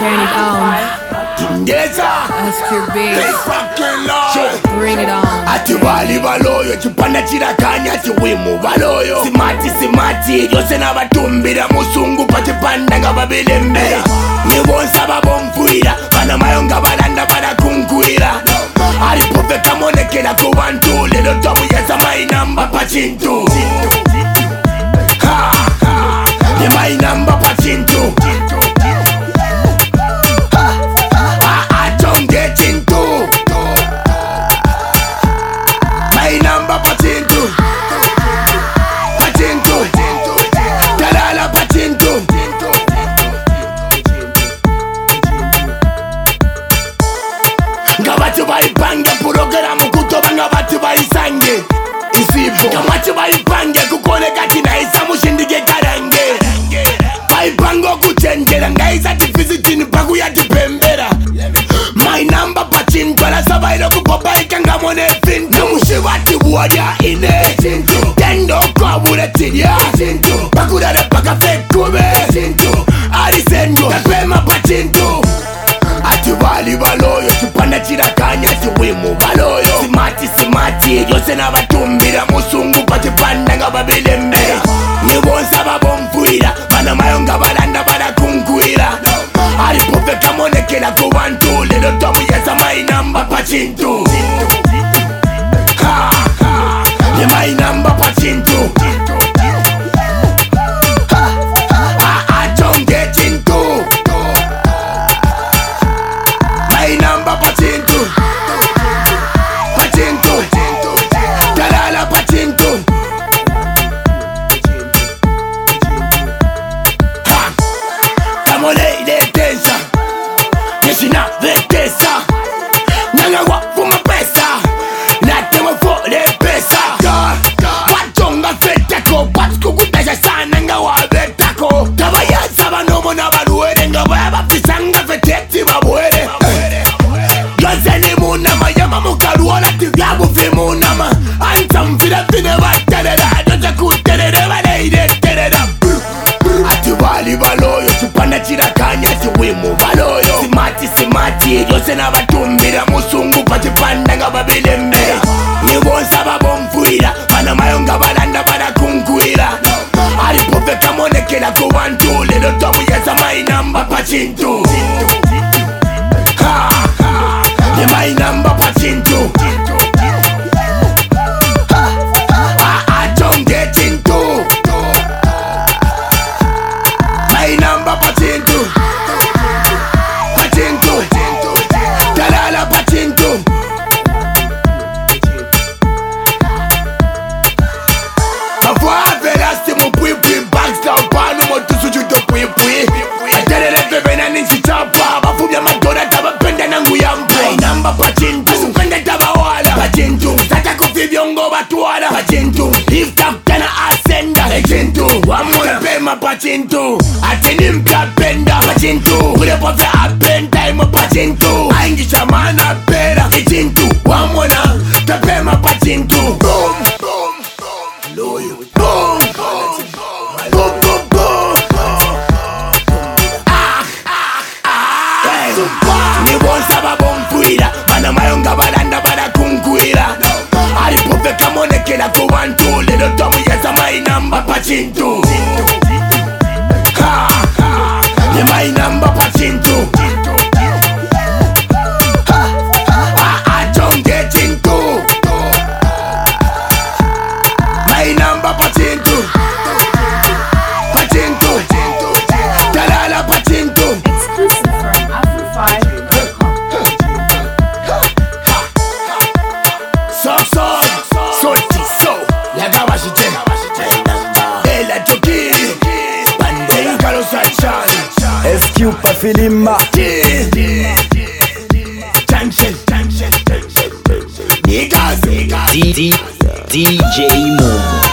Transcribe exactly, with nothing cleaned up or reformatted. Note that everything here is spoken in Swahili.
Turn it on. Yes, Oscar they Beats. fucking love. Bring it on. Ati wali baloyo chipanda chirakanya ati wimu baloyo simati simati yose nabatumbira musungu pachipanda nga babilembera nibonsa babomfuira bana mayonga balanda barakunkwira alipofe kamonekera ku bantu lero twamuyeza mainamba pachintu ye mainamba pachintu Number Pachintu, Pachintu, Dalala Pachintu. Ngabatu balipange programu kutoba ngabatu balisange isipo ngabatu balipange kukone kati na isa mushindige karange balipango kuchenjera ngaisa tifizitini paku ya tipembera My number Pachintu ala sabairo kupopa ikangamone fintu Mushivati buwaja ine Chintu Tendo kwa bure tidia Chintu Pakurare paka fekube Chintu Arisendu Pepema Pachintu Ati wali baloyo Chupanda chirakanya ati wimu baloyo Simati simati Yose na batumbira musungu pachipanda nga babilembera Nibonsa babomfuira Bana mayonga balanda barakunkwira Alipofe kamonekera ku bantu lero twamuyeza mainamba Pachintu ye mainamba Pachintu atonge chintu mainamba Pachintu Pachintu Dalala Pachintu Kamole ile tensa Neshina vetesa Nangagwa fuma pesa Natema fole pesa Watonga fetako Patsko kutasha sana nga wabetako Tabaya saba nomo na baruere Nga baba fisanga feteti babuere Yozeni munama Yama mukaruola tivyabu fimunama Anta mfida fine baterera Doja kuterere baleide terera Ati wali baloyo Chupanda chirakanya ati wimu baloyo Simati simati Yose na batumbira musungu pachipanda nga babilembera Nibonsa babomfuira Bana mayonga balanda barakunkwira Alipofe kamonekera ku bantu lero twamuyeza mainamba Pachintu ye mainamba Pachintu atonge chintu Mainamba Pachintu Pachintu Dalala Pachintu Mafwa velasti mupwipwi Banksta panu motusu juto pwipwi Aterere vevena ninsi chapa Bafumya madora tabapenda nangu ya mpo Mainamba Pachintu Asukanda tabawala Pachintu Sata kufi vyongo batuala Pachintu Lift up tena asenda Pachintu Wamuna pema Pachintu Atini mpya penda Pachintu Kulepo fe apen time Pachintu Aingisha mana pera Pachintu Wamuna Pepema Pachintu Boom Boom Boom Loyo Boom Boom Boom Boom Boom Ah Ah Ah Nibonsa babomfuira Bana mayonga balanda barakunkwira Alipofe kamonekera ku bantu lero twamuyeza mainamba Pachintu ye mainamba Pachintu atonge chintu mainamba Pachintu Pachintu Dalala Pachintu Exclusive from Afro five dot com. So so Soti so Lagawa shitena Ela jokiri Bande Kalo Sachani Escupa Filima Junction Junction Junction Niggas D D D J Momo